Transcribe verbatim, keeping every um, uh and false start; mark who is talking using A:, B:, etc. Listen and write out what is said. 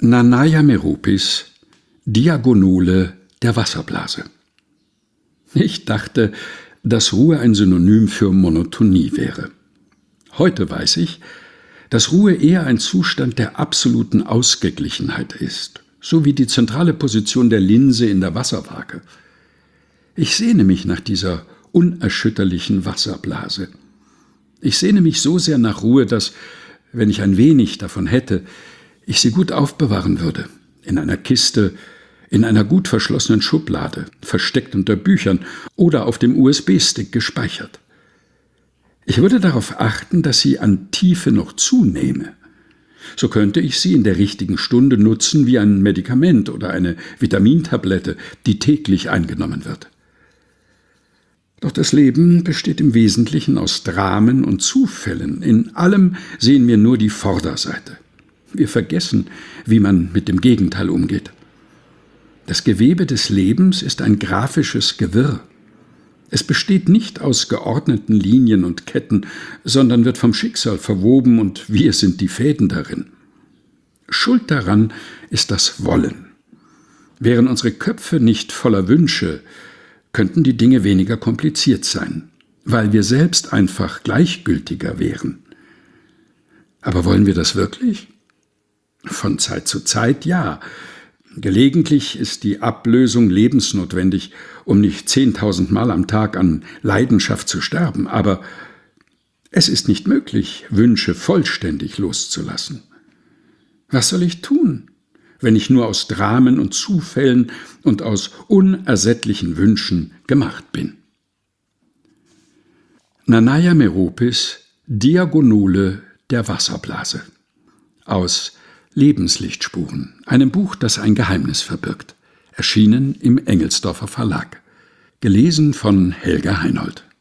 A: Nanaia Meropis, Diagonole der Wasserblase. Ich dachte, dass Ruhe ein Synonym für Monotonie wäre. Heute weiß ich, dass Ruhe eher ein Zustand der absoluten Ausgeglichenheit ist, so wie die zentrale Position der Linse in der Wasserwaage. Ich sehne mich nach dieser unerschütterlichen Wasserblase. Ich sehne mich so sehr nach Ruhe, dass, wenn ich ein wenig davon hätte, ich sie gut aufbewahren würde, in einer Kiste, in einer gut verschlossenen Schublade, versteckt unter Büchern oder auf dem U S B-Stick gespeichert. Ich würde darauf achten, dass sie an Tiefe noch zunehme. So könnte ich sie in der richtigen Stunde nutzen wie ein Medikament oder eine Vitamintablette, die täglich eingenommen wird. Doch das Leben besteht im Wesentlichen aus Dramen und Zufällen. In allem sehen wir nur die Vorderseite. Wir vergessen, wie man mit dem Gegenteil umgeht. Das Gewebe des Lebens ist ein grafisches Gewirr. Es besteht nicht aus geordneten Linien und Ketten, sondern wird vom Schicksal verwoben und wir sind die Fäden darin. Schuld daran ist das Wollen. Wären unsere Köpfe nicht voller Wünsche, könnten die Dinge weniger kompliziert sein, weil wir selbst einfach gleichgültiger wären. Aber wollen wir das wirklich? Von Zeit zu Zeit ja. Gelegentlich ist die Ablösung lebensnotwendig, um nicht zehntausend Mal am Tag an Leidenschaft zu sterben. Aber es ist nicht möglich, Wünsche vollständig loszulassen. Was soll ich tun, wenn ich nur aus Dramen und Zufällen und aus unersättlichen Wünschen gemacht bin? Nanaia Meropis, Diagonole der Wasserblase. Aus Lebenslichtspuren, einem Buch, das ein Geheimnis verbirgt. Erschienen im Engelsdorfer Verlag. Gelesen von Helga Heinold.